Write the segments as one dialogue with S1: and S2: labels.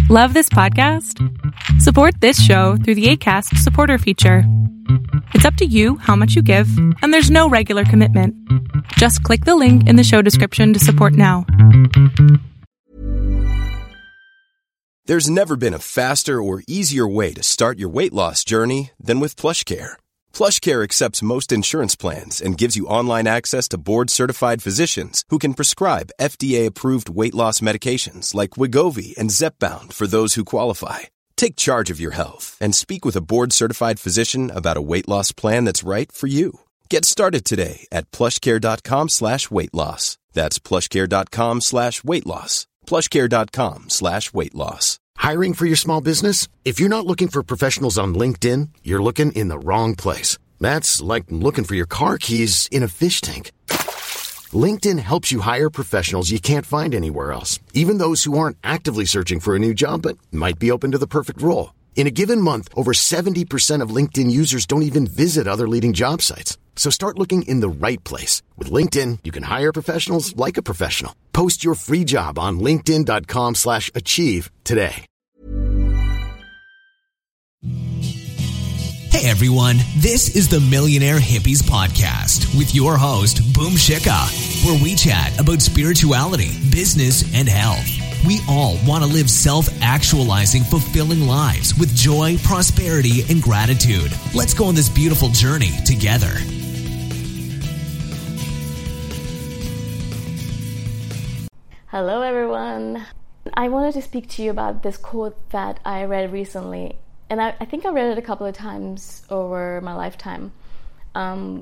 S1: Love this podcast? Support this show through the Acast supporter feature. It's up to you how much you give, and there's no regular commitment. Just click the link in the show description to support now.
S2: There's never been a faster or easier way to start your weight loss journey than with PlushCare. PlushCare accepts most insurance plans and gives you online access to board-certified physicians who can prescribe FDA-approved weight loss medications like Wegovy and Zepbound for those who qualify. Take charge of your health and speak with a board-certified physician about a weight loss plan that's right for you. Get started today at plushcare.com/weight loss. That's plushcare.com/weight loss. plushcare.com/weight loss.
S3: Hiring for your small business? If you're not looking for professionals on LinkedIn, you're looking in the wrong place. That's like looking for your car keys in a fish tank. LinkedIn helps you hire professionals you can't find anywhere else, even those who aren't actively searching for a new job but might be open to the perfect role. In a given month, over 70% of LinkedIn users don't even visit other leading job sites. So start looking in the right place. With LinkedIn, you can hire professionals like a professional. Post your free job on linkedin.com/achieve today.
S4: Hey everyone, this is the Millionaire Hippies Podcast with your host, Boom Shikha, where we chat about spirituality, business, and health. We all want to live self-actualizing, fulfilling lives with joy, prosperity, and gratitude. Let's go on this beautiful journey together.
S5: Hello everyone. I wanted to speak to you about this quote that I read recently. And I think I read it a couple of times over my lifetime. But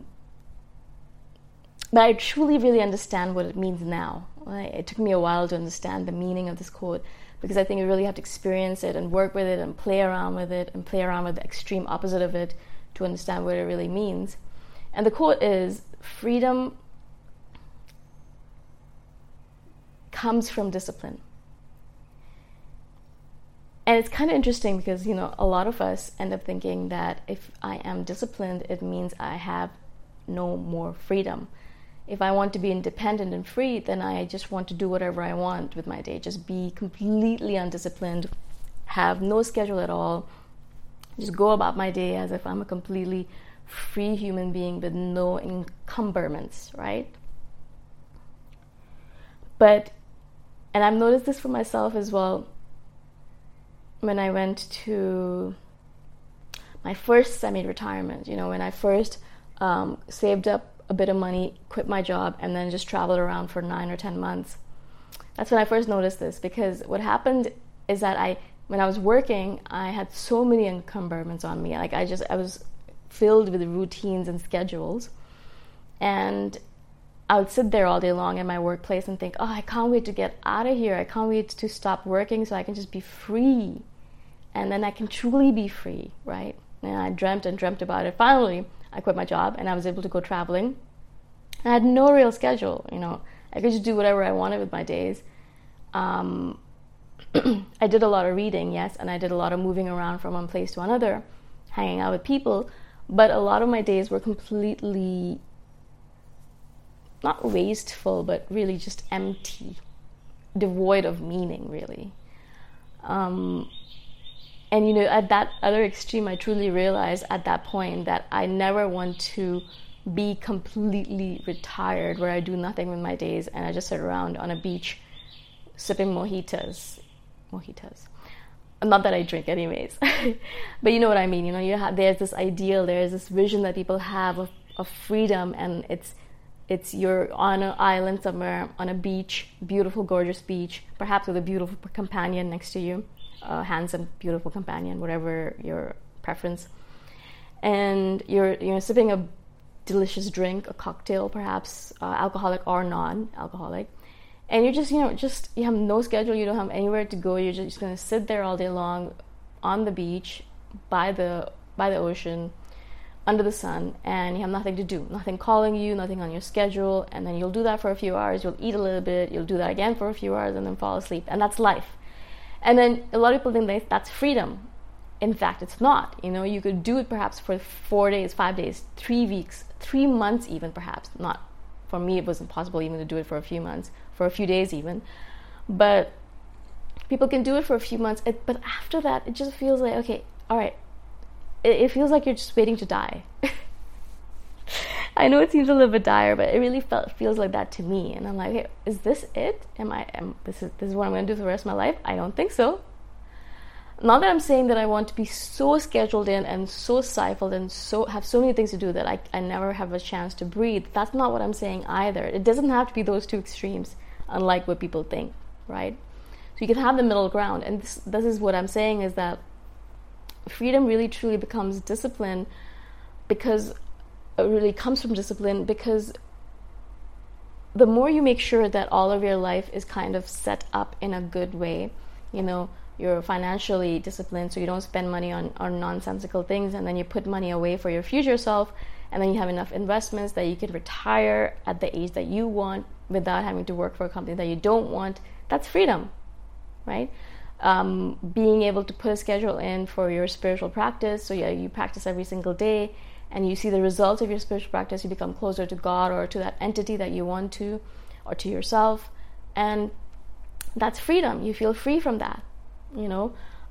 S5: I truly really understand what it means now. It took me a while to understand the meaning of this quote because I think you really have to experience it and work with it and play around with it and play around with the extreme opposite of it to understand what it really means. And the quote is, freedom comes from discipline. And it's kind of interesting because, a lot of us end up thinking that if I am disciplined, it means I have no more freedom. If I want to be independent and free, then I just want to do whatever I want with my day. Just be completely undisciplined, have no schedule at all, just go about my day as if I'm a completely free human being with no encumberments, right? And I've noticed this for myself as well. When I went to my first semi-retirement, when I first saved up a bit of money, quit my job, and then just traveled around for 9 or 10 months. That's when I first noticed this, because what happened is that when I was working, I had so many encumbrance on me. I was filled with routines and schedules, and I would sit there all day long in my workplace and think, I can't wait to get out of here. I can't wait to stop working so I can just be free. And then I can truly be free, right? And I dreamt and dreamt about it. Finally, I quit my job and I was able to go traveling. I had no real schedule, I could just do whatever I wanted with my days. I did a lot of reading, yes, and I did a lot of moving around from one place to another, hanging out with people. But a lot of my days were completely, not wasteful, but really just empty, devoid of meaning, really. And at that other extreme, I truly realized at that point that I never want to be completely retired where I do nothing with my days and I just sit around on a beach sipping mojitos. Not that I drink anyways. But you know what I mean. There's this ideal, there's this vision that people have of freedom, and it's you're on an island somewhere on a beach, beautiful, gorgeous beach, perhaps with a beautiful companion next to you. A handsome, beautiful companion, whatever your preference, and you're sipping a delicious drink, a cocktail, perhaps alcoholic or non-alcoholic, and you're just you have no schedule, you don't have anywhere to go. You're just going to sit there all day long on the beach, by the ocean, under the sun, and you have nothing to do, nothing calling you, nothing on your schedule, and then you'll do that for a few hours. You'll eat a little bit, you'll do that again for a few hours, and then fall asleep, and that's life. And then a lot of people think that's freedom. In fact, it's not. You could do it perhaps for 4 days, 5 days, 3 weeks, 3 months even, perhaps. Not, for me, it wasn't possible even to do it for a few months, for a few days even. But people can do it for a few months, but after that, it just feels like, okay, all right, it feels like you're just waiting to die. I know it seems a little bit dire, but it really feels like that to me. And I'm like, hey, is this it? This is what I'm going to do for the rest of my life? I don't think so. Not that I'm saying that I want to be so scheduled in and so stifled and have so many things to do that I never have a chance to breathe. That's not what I'm saying either. It doesn't have to be those two extremes, unlike what people think, right? So you can have the middle ground. And this is what I'm saying, is that freedom really truly becomes discipline, because it really comes from discipline, because the more you make sure that all of your life is kind of set up in a good way, you're financially disciplined, so you don't spend money on nonsensical things, and then you put money away for your future self, and then you have enough investments that you can retire at the age that you want without having to work for a company that you don't want. That's freedom, right? Being able to put a schedule in for your spiritual practice, so you practice every single day, and you see the results of your spiritual practice, you become closer to God or to that entity that you want to, or to yourself, and that's freedom. You feel free from that. You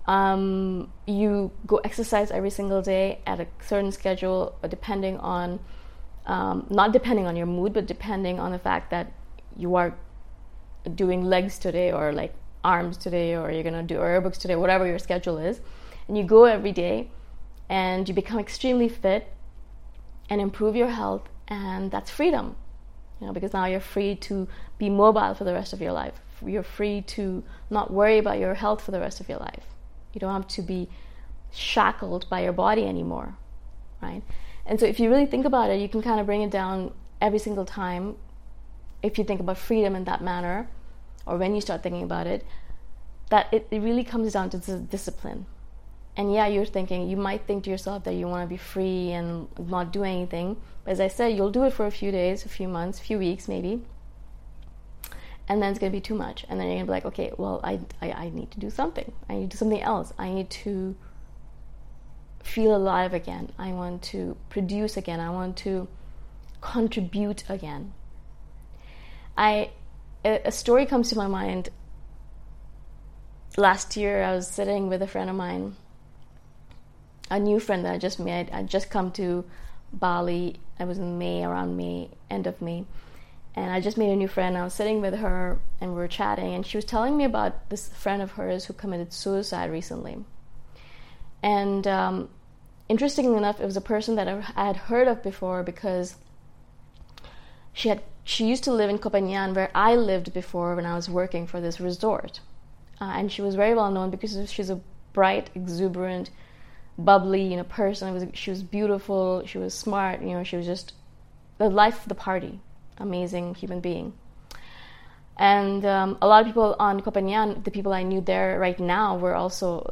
S5: go exercise every single day at a certain schedule, depending on, not depending on your mood, but depending on the fact that you are doing legs today, or like arms today, or you're going to do aerobics today, whatever your schedule is. And you go every day and you become extremely fit and improve your health, and that's freedom. Because now you're free to be mobile for the rest of your life. You're free to not worry about your health for the rest of your life. You don't have to be shackled by your body anymore, right? And so if you really think about it, you can kind of bring it down every single time. If you think about freedom in that manner, or when you start thinking about it, that it really comes down to discipline. And yeah, you might think to yourself that you want to be free and not do anything. But as I said, you'll do it for a few days, a few months, a few weeks maybe. And then it's going to be too much. And then you're going to be like, okay, well, I need to do something. I need to do something else. I need to feel alive again. I want to produce again. I want to contribute again. A story comes to my mind. Last year, I was sitting with a friend of mine, a new friend that I just met. I'd just come to Bali. I was in around May, end of May. And I just made a new friend. I was sitting with her and we were chatting, and she was telling me about this friend of hers who committed suicide recently. And interestingly enough, it was a person that I had heard of before, because she used to live in Koh Phangan, where I lived before when I was working for this resort. And she was very well known because she's a bright, exuberant, bubbly, person. She was beautiful. She was smart. She was just the life of the party. Amazing human being. And a lot of people on Koh Phangan, the people I knew there right now, were also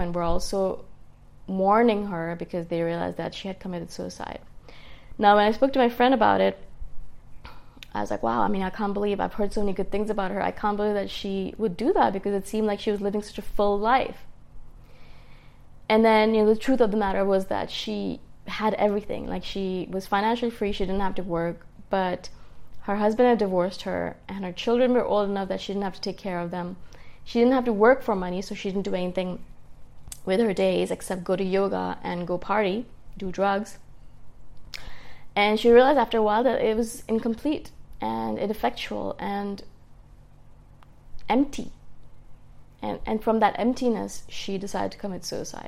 S5: mourning her because they realized that she had committed suicide. Now, when I spoke to my friend about it, I was like, wow, I can't believe, I've heard so many good things about her. I can't believe that she would do that, because it seemed like she was living such a full life. And then, the truth of the matter was that she had everything. Like, she was financially free, she didn't have to work, but her husband had divorced her, and her children were old enough that she didn't have to take care of them. She didn't have to work for money, so she didn't do anything with her days except go to yoga and go party, do drugs. And she realized after a while that it was incomplete and ineffectual and empty. And from that emptiness, she decided to commit suicide.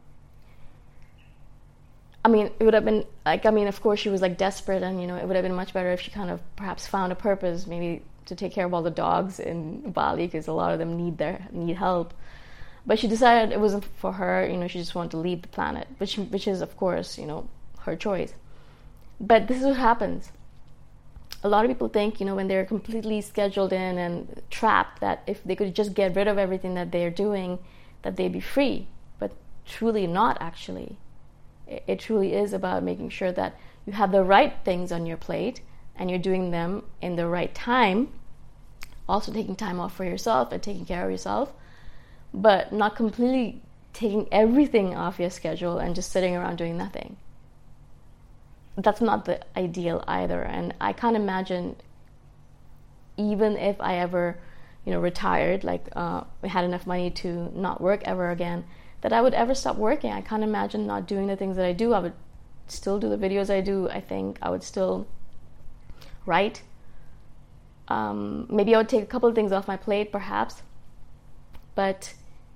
S5: It would have been of course she was desperate, and it would have been much better if she kind of perhaps found a purpose, maybe to take care of all the dogs in Bali, because a lot of them need help. But she decided it wasn't for her. She just wanted to leave the planet, which is of course her choice. But this is what happens. A lot of people think when they're completely scheduled in and trapped, that if they could just get rid of everything that they're doing, that they'd be free. But truly not, actually. It truly is about making sure that you have the right things on your plate and you're doing them in the right time, also taking time off for yourself and taking care of yourself, but not completely taking everything off your schedule and just sitting around doing nothing. That's not the ideal either. And I can't imagine, even if I ever retired, like we had enough money to not work ever again, that I would ever stop working. I can't imagine not doing the things that I do. I would still do the videos I do. I think I would still write. Maybe I would take a couple of things off my plate, perhaps. But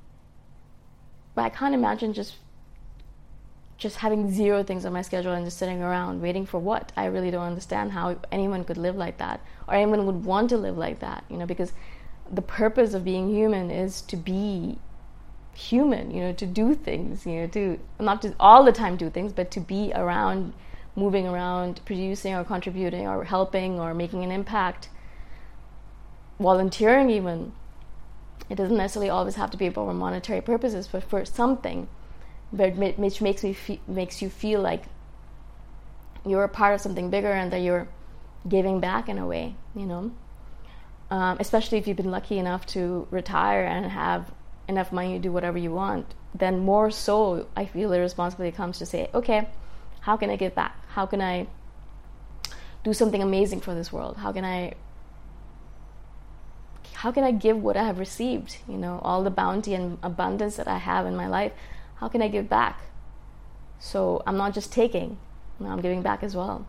S5: I can't imagine just having zero things on my schedule and just sitting around waiting for what? I really don't understand how anyone could live like that, or anyone would want to live like that, because the purpose of being human is to be human, to do things, to not just all the time do things, but to be around, moving around, producing or contributing or helping or making an impact, volunteering even. It doesn't necessarily always have to be for monetary purposes, but for something, which makes you feel like you're a part of something bigger and that you're giving back in a way, especially if you've been lucky enough to retire and have enough money to do whatever you want. Then more so, I feel the responsibility comes to say, okay, how can I give back? How can I do something amazing for this world? How can I give what I have received? All the bounty and abundance that I have in my life, how can I give back? So I'm not just taking, I'm giving back as well.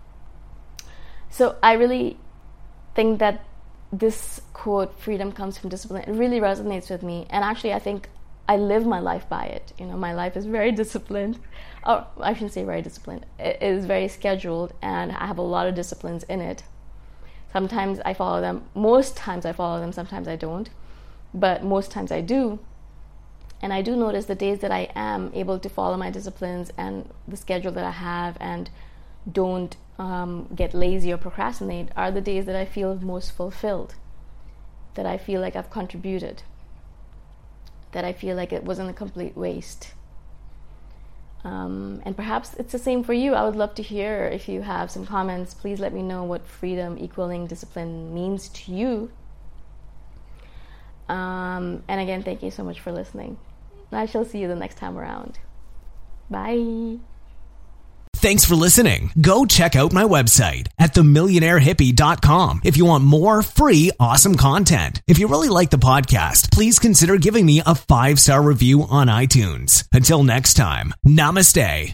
S5: So I really think that this quote, freedom comes from discipline, it really resonates with me. And actually, I think I live my life by it. My life is very disciplined. Or I shouldn't say very disciplined. It is very scheduled, and I have a lot of disciplines in it. Sometimes I follow them. Most times I follow them. Sometimes I don't. But most times I do. And I do notice the days that I am able to follow my disciplines and the schedule that I have and don't get lazy or procrastinate are the days that I feel most fulfilled, that I feel like I've contributed, that I feel like it wasn't a complete waste. And perhaps it's the same for you. I would love to hear if you have some comments. Please let me know what freedom equaling discipline means to you. And again, thank you so much for listening. I shall see you the next time around. Bye.
S4: Thanks for listening. Go check out my website at themillionairehippie.com if you want more free, awesome content. If you really like the podcast, please consider giving me a 5-star review on iTunes. Until next time, namaste.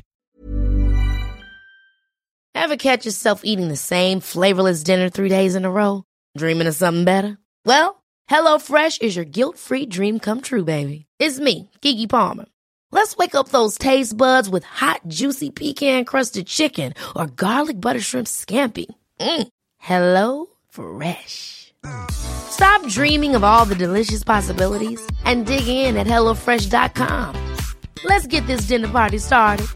S6: Ever catch yourself eating the same flavorless dinner 3 days in a row? Dreaming of something better? Well, HelloFresh is your guilt-free dream come true, baby. It's me, Keke Palmer. Let's wake up those taste buds with hot, juicy pecan-crusted chicken or garlic butter shrimp scampi. Hello Fresh. Stop dreaming of all the delicious possibilities and dig in at HelloFresh.com. Let's get this dinner party started.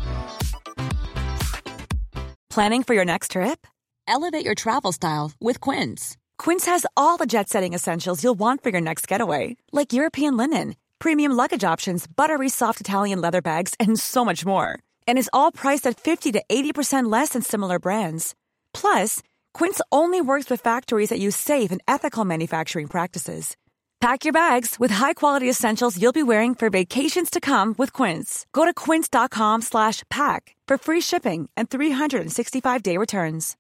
S7: Planning for your next trip? Elevate your travel style with Quince. Quince has all the jet-setting essentials you'll want for your next getaway, like European linen, premium luggage options, buttery soft Italian leather bags, and so much more. And is all priced at 50 to 80% less than similar brands. Plus, Quince only works with factories that use safe and ethical manufacturing practices. Pack your bags with high-quality essentials you'll be wearing for vacations to come with Quince. Go to quince.com/pack for free shipping and 365-day returns.